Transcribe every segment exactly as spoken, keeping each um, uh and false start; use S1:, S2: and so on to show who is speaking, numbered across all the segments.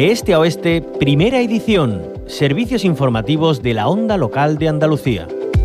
S1: De este a oeste, primera edición. Servicios informativos de la Onda Local de Andalucía.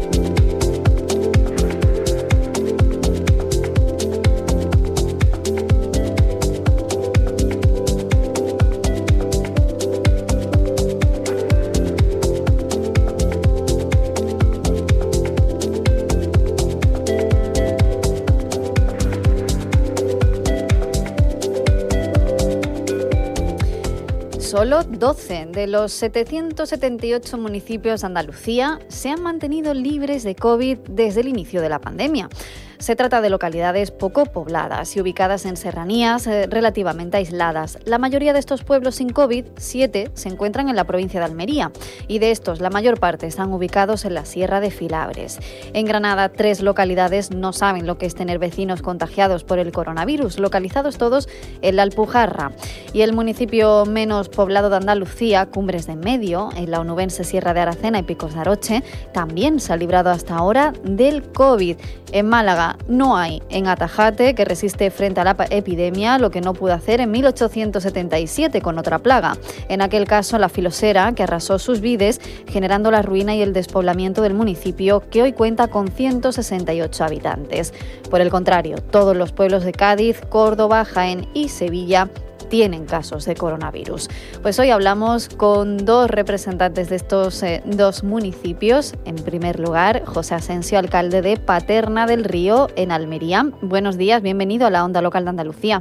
S2: Solo doce de los setecientos setenta y ocho municipios de Andalucía se han mantenido libres de COVID desde el inicio de la pandemia. Se trata de localidades poco pobladas y ubicadas en serranías eh, relativamente aisladas. La mayoría de estos pueblos sin COVID, siete, se encuentran en la provincia de Almería y de estos la mayor parte están ubicados en la Sierra de Filabres. En Granada, tres localidades no saben lo que es tener vecinos contagiados por el coronavirus, localizados todos en la Alpujarra. Y el municipio menos poblado de Andalucía, Cumbres de Medio, en la onubense Sierra de Aracena y Picos de Aroche, también se ha librado hasta ahora del COVID. En Málaga no hay en Atajate, que resiste frente a la epidemia, lo que no pudo hacer en mil ochocientos setenta y siete con otra plaga. En aquel caso, la filosera, que arrasó sus vides, generando la ruina y el despoblamiento del municipio, que hoy cuenta con ciento sesenta y ocho habitantes. Por el contrario, todos los pueblos de Cádiz, Córdoba, Jaén y Sevilla tienen casos de coronavirus. Pues hoy hablamos con dos representantes de estos eh, dos municipios. En primer lugar, José Asensio, alcalde de Paterna del Río, en Almería. Buenos días, bienvenido a la Onda Local de Andalucía.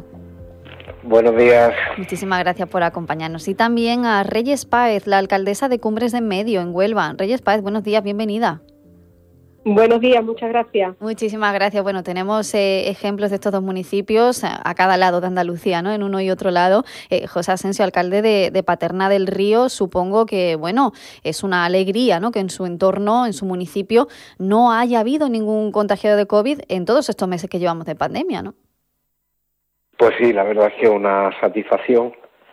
S3: Buenos días.
S2: Muchísimas gracias por acompañarnos. Y también a Reyes Páez, la alcaldesa de Cumbres de Medio, en Huelva. Reyes Páez, buenos días, bienvenida.
S4: Buenos días, muchas gracias.
S2: Muchísimas gracias. Bueno, tenemos eh, ejemplos de estos dos municipios a, a cada lado de Andalucía, ¿no? En uno y otro lado. Eh, José Asensio, alcalde de, de Paterna del Río, supongo que, bueno, es una alegría, ¿no? Que en su entorno, en su municipio, no haya habido ningún contagiado de COVID en todos estos meses que llevamos de pandemia, ¿no?
S3: Pues sí, la verdad es que es una satisfacción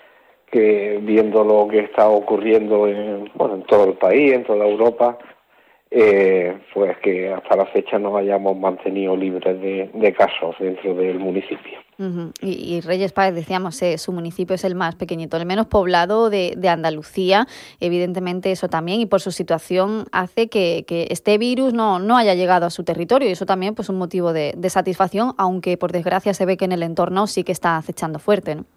S3: que, viendo lo que está ocurriendo en, bueno, en todo el país, en toda Europa, Eh, pues que hasta la fecha nos hayamos mantenido libres de, de casos dentro del municipio.
S2: Uh-huh. Y, y Reyes Páez, decíamos, eh, su municipio es el más pequeñito, el menos poblado de, de Andalucía. Evidentemente eso también, y por su situación hace que, que este virus no, no haya llegado a su territorio, y eso también pues un motivo de, de satisfacción, aunque por desgracia se ve que en el entorno sí que está acechando fuerte, ¿no?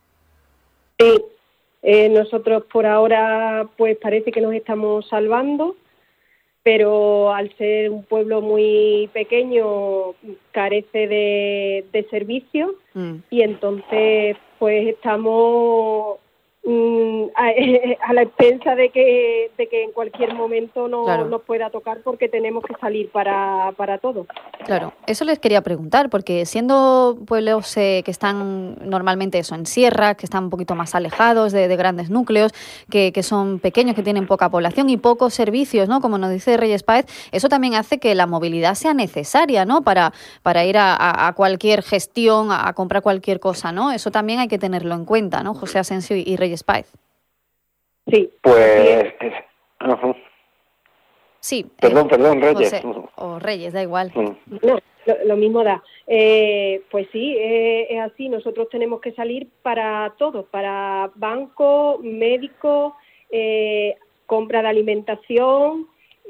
S4: Sí, eh, nosotros por ahora pues parece que nos estamos salvando, pero al ser un pueblo muy pequeño carece de, de servicios mm. y entonces pues estamos mm, a, a la expensa de que de que en cualquier momento no, claro. nos pueda tocar, porque tenemos que salir para, para todo.
S2: Claro, eso les quería preguntar, porque siendo pueblos eh, que están normalmente eso en sierra, que están un poquito más alejados de, de grandes núcleos, que, que son pequeños, que tienen poca población y pocos servicios, ¿no? Como nos dice Reyes Páez, eso también hace que la movilidad sea necesaria, ¿no? Para, para ir a, a, a cualquier gestión, a, a comprar cualquier cosa, ¿no? Eso también hay que tenerlo en cuenta, ¿no? José Asensio y, y Reyes Páez.
S4: Sí.
S3: Pues... Uh-huh.
S2: Sí.
S3: Perdón,
S2: eh,
S3: perdón, Reyes.
S2: José, o Reyes, da igual.
S3: Uh-huh.
S4: No, lo, lo mismo da. Eh, pues sí, eh, es así. Nosotros tenemos que salir para todo, para banco, médico, eh, compra de alimentación,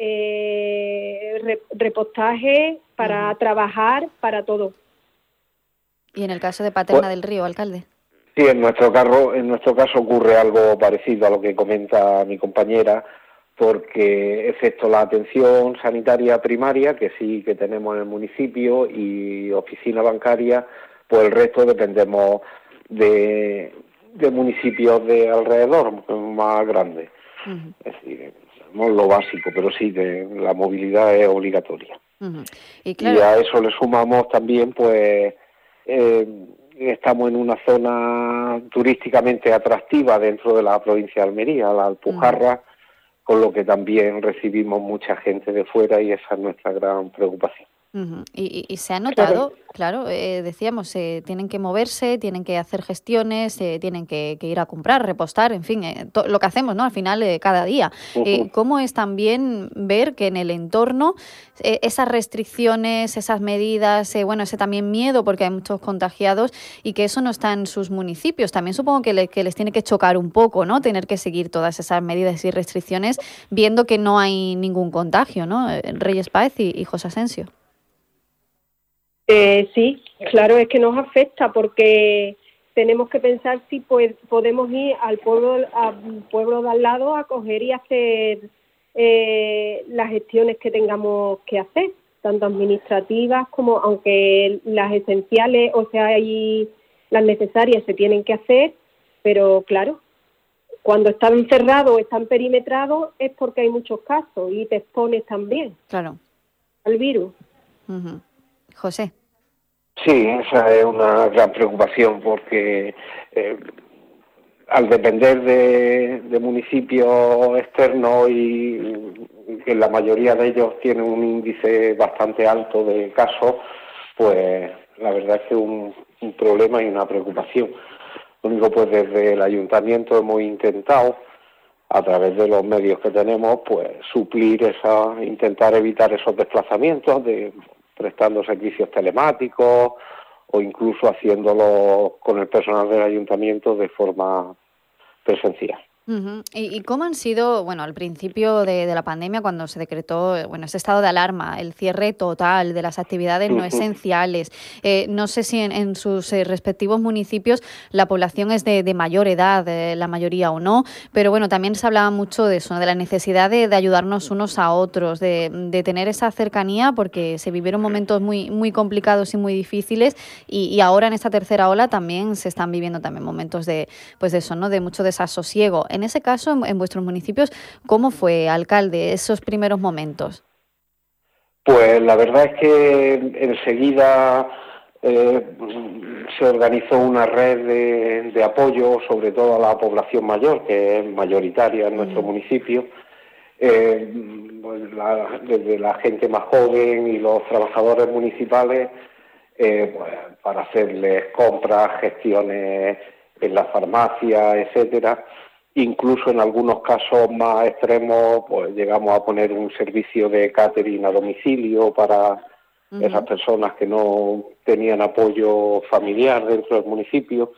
S4: eh, re, repostaje, para uh-huh. trabajar, para todo.
S2: ¿Y en el caso de Paterna
S3: pues,
S2: del Río, alcalde?
S3: Sí, en nuestro caso, en nuestro caso ocurre algo parecido a lo que comenta mi compañera, porque excepto la atención sanitaria primaria, que sí que tenemos en el municipio, y oficina bancaria, pues el resto dependemos de, de municipios de alrededor, más grandes. Uh-huh. Es decir, no es lo básico, pero sí, de, la movilidad es obligatoria.
S2: Uh-huh. Y, claro,
S3: y a eso le sumamos también, pues, eh, estamos en una zona turísticamente atractiva dentro de la provincia de Almería, la Alpujarra, uh-huh. con lo que también recibimos mucha gente de fuera, y esa es nuestra gran preocupación.
S2: Uh-huh. Y, y, y se ha notado, claro, claro eh, decíamos, eh, tienen que moverse, tienen que hacer gestiones, eh, tienen que, que ir a comprar, repostar, en fin, eh, to- lo que hacemos, ¿no? Al final, eh, cada día.
S3: Uh-huh.
S2: Eh, ¿Cómo es también ver que en el entorno eh, esas restricciones, esas medidas, eh, bueno, ese también miedo porque hay muchos contagiados y que eso no está en sus municipios? También supongo que, le, que les tiene que chocar un poco, ¿no? Tener que seguir todas esas medidas y restricciones viendo que no hay ningún contagio, ¿no? Reyes Páez y, y José Asensio.
S4: Eh, sí, claro, es que nos afecta porque tenemos que pensar si pues, podemos ir al pueblo, al pueblo de al lado a coger y hacer eh, las gestiones que tengamos que hacer, tanto administrativas como, aunque las esenciales, o sea, y las necesarias se tienen que hacer, pero claro, cuando están encerrados o están perimetrados es porque hay muchos casos y te expones también,
S2: claro,
S4: al virus.
S2: Uh-huh. José.
S3: Sí, esa es una gran preocupación porque eh, al depender de, de municipios externos y que la mayoría de ellos tienen un índice bastante alto de casos, pues la verdad es que es un, un problema y una preocupación. Lo único, pues desde el ayuntamiento hemos intentado, a través de los medios que tenemos, pues suplir esa, intentar evitar esos desplazamientos de prestando servicios telemáticos o incluso haciéndolo con el personal del ayuntamiento de forma presencial.
S2: Uh-huh. ¿Y, ¿Y cómo han sido, bueno, al principio de, de la pandemia, cuando se decretó, bueno, ese estado de alarma, el cierre total de las actividades no uh-huh. esenciales? Eh, no sé si en, en sus eh, respectivos municipios la población es de, de mayor edad, eh, la mayoría o no, pero bueno, también se hablaba mucho de eso, ¿no? De la necesidad de, de ayudarnos unos a otros, de, de tener esa cercanía, porque se vivieron momentos muy, muy complicados y muy difíciles, y, y ahora en esta tercera ola también se están viviendo también momentos de, pues de eso, ¿no? De mucho desasosiego. En ese caso, en, en vuestros municipios, ¿cómo fue, alcalde, esos primeros momentos?
S3: Pues la verdad es que enseguida eh, se organizó una red de, de apoyo, sobre todo a la población mayor, que es mayoritaria en nuestro mm. municipio, eh, la, desde la gente más joven y los trabajadores municipales, eh, pues, para hacerles compras, gestiones en la farmacia, etcétera. Incluso en algunos casos más extremos, pues llegamos a poner un servicio de catering a domicilio para uh-huh. esas personas que no tenían apoyo familiar dentro del municipio.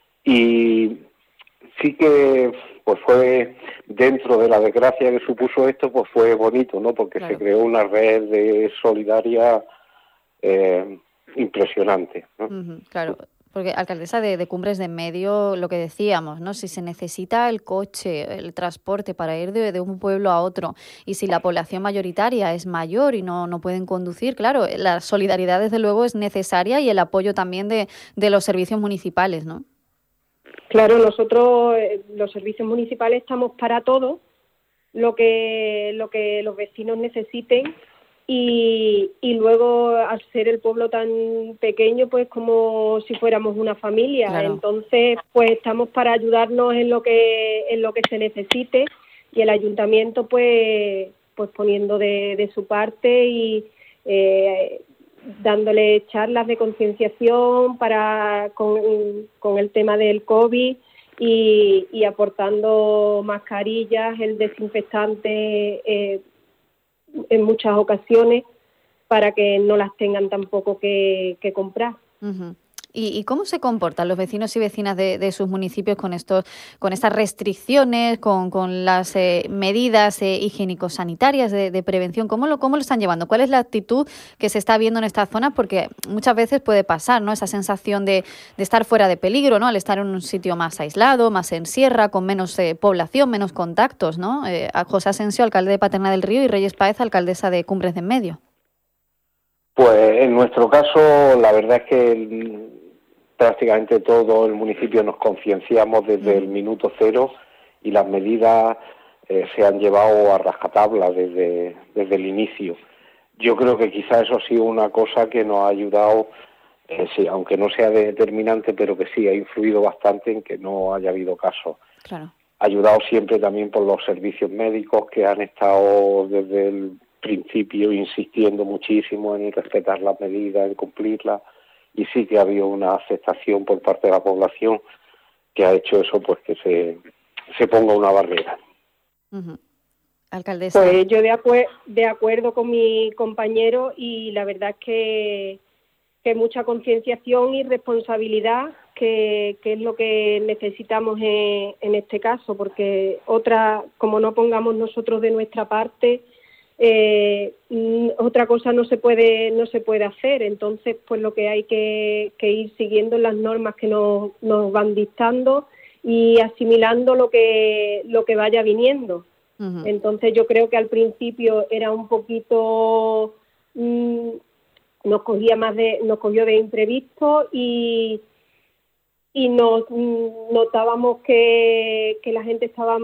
S3: Y sí que pues fue, dentro de la desgracia que supuso esto, pues fue bonito, ¿no? Porque claro. se creó una red de solidaria eh, impresionante, ¿no?
S2: Uh-huh, claro. Porque, alcaldesa, de, de Cumbres de Medio, lo que decíamos, ¿no? Si se necesita el coche, el transporte para ir de, de un pueblo a otro, y si la población mayoritaria es mayor y no, no pueden conducir, claro, la solidaridad desde luego es necesaria y el apoyo también de, de los servicios municipales, ¿no?
S4: Claro, nosotros, los servicios municipales, estamos para todo lo que, lo que los vecinos necesiten. Y, y luego, al ser el pueblo tan pequeño, pues como si fuéramos una familia. Claro. Entonces, pues estamos para ayudarnos en lo que en lo que se necesite, y el ayuntamiento pues pues poniendo de, de su parte y eh, dándole charlas de concienciación para con, con el tema del COVID y, y aportando mascarillas, el desinfectante eh, en muchas ocasiones, para que no las tengan tampoco que, que comprar.
S2: Uh-huh. ¿Y, ¿Y cómo se comportan los vecinos y vecinas de, de sus municipios con estos, con estas restricciones, con, con las eh, medidas eh, higiénico-sanitarias de, de prevención? ¿Cómo lo, ¿Cómo lo están llevando? ¿Cuál es la actitud que se está viendo en estas zonas? Porque muchas veces puede pasar, ¿no? Esa sensación de, de estar fuera de peligro, ¿no? Al estar en un sitio más aislado, más en sierra, con menos eh, población, menos contactos, ¿no? Eh, a José Asensio, alcalde de Paterna del Río, y Reyes Páez, alcaldesa de Cumbres de Medio.
S3: Pues en nuestro caso, la verdad es que el, prácticamente todo el municipio nos concienciamos desde el minuto cero, y las medidas eh, se han llevado a rajatabla desde, desde el inicio. Yo creo que quizá eso ha sido una cosa que nos ha ayudado, eh, sí, aunque no sea determinante, pero que sí ha influido bastante en que no haya habido casos.
S2: Claro.
S3: Ayudado siempre también por los servicios médicos que han estado desde el principio insistiendo muchísimo en respetar las medidas, en cumplirlas, y sí que ha habido una aceptación por parte de la población que ha hecho eso, pues que se, se ponga una barrera.
S2: Uh-huh. Alcaldesa.
S4: Pues yo de, acuer- de acuerdo con mi compañero, y la verdad es que, que mucha concienciación y responsabilidad, que, que es lo que necesitamos en, en este caso, porque otra, como no pongamos nosotros de nuestra parte, eh, otra cosa no se puede no se puede hacer. Entonces, pues lo que hay que, que ir siguiendo las normas que nos, nos van dictando y asimilando lo que lo que vaya viniendo. Uh-huh. Entonces yo creo que al principio era un poquito mmm, nos cogía más de nos cogió de imprevisto y y nos notábamos que, que la gente estaba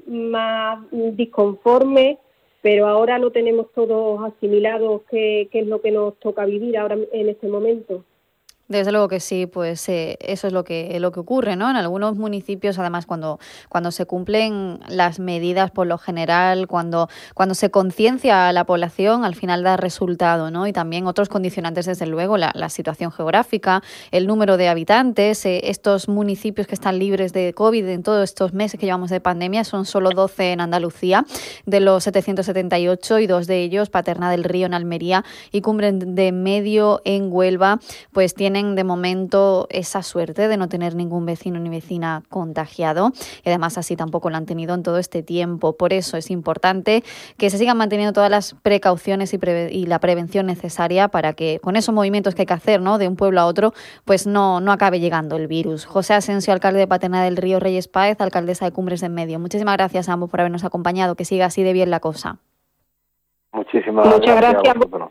S4: más disconforme, pero ahora lo tenemos todos asimilados, que, que es lo que nos toca vivir ahora en este momento.
S2: Desde luego que sí, pues eh, eso es lo que lo que ocurre, ¿no? En algunos municipios, además, cuando cuando se cumplen las medidas por lo general, cuando cuando se conciencia a la población, al final da resultado, ¿no? Y también otros condicionantes, desde luego, la, la situación geográfica, el número de habitantes, eh, estos municipios que están libres de COVID en todos estos meses que llevamos de pandemia, son solo doce en Andalucía, de los setecientos setenta y ocho, y dos de ellos, Paterna del Río en Almería y Cumbre de Medio en Huelva, pues tienen de momento esa suerte de no tener ningún vecino ni vecina contagiado, y además así tampoco lo han tenido en todo este tiempo. Por eso es importante que se sigan manteniendo todas las precauciones y, preve- y la prevención necesaria para que con esos movimientos que hay que hacer, ¿no?, de un pueblo a otro, pues no, no acabe llegando el virus. José Asensio, alcalde de Paterna del Río, Reyes Páez, alcaldesa de Cumbres de Medio. Muchísimas gracias a ambos por habernos acompañado. Que siga así de bien la cosa.
S3: Muchísimas
S4: Muchas
S3: gracias,
S4: gracias.
S3: a vosotros.